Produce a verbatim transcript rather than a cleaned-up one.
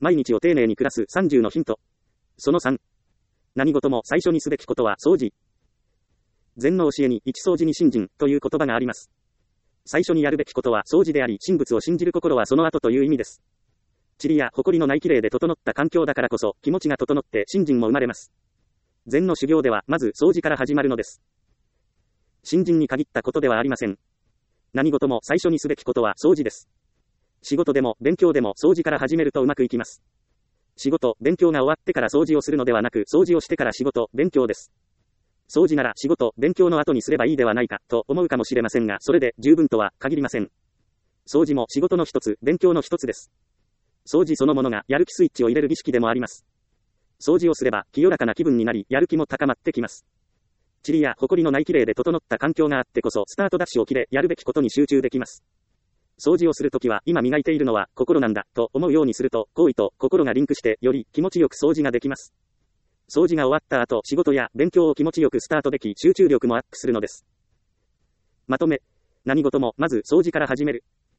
毎日を丁寧に暮らすさんじゅうのヒント。そのさん。何事も最初にすべきことは掃除。禅の教えに一掃除に信心という言葉があります。最初にやるべきことは掃除であり、神仏を信じる心はその後という意味です。塵や埃のないきれいで整った環境だからこそ、気持ちが整って信心も生まれます。禅の修行では、まず掃除から始まるのです。信心に限ったことではありません。何事も最初にすべきことは掃除です。仕事でも勉強でも掃除から始めるとうまくいきます。仕事、勉強が終わってから掃除をするのではなく、掃除をしてから仕事、勉強です。掃除なら仕事、勉強の後にすればいいではないか、と思うかもしれませんが、それで十分とは限りません。掃除も仕事の一つ、勉強の一つです。掃除そのものがやる気スイッチを入れる儀式でもあります。掃除をすれば清らかな気分になり、やる気も高まってきます。塵や埃のないきれいで整った環境があってこそ、スタートダッシュを切れ、やるべきことに集中できます。掃除をするときは、今磨いているのは心なんだ、と思うようにすると、行為と心がリンクして、より気持ちよく掃除ができます。掃除が終わった後、仕事や勉強を気持ちよくスタートでき、集中力もアップするのです。まとめ。何事も、まず掃除から始める。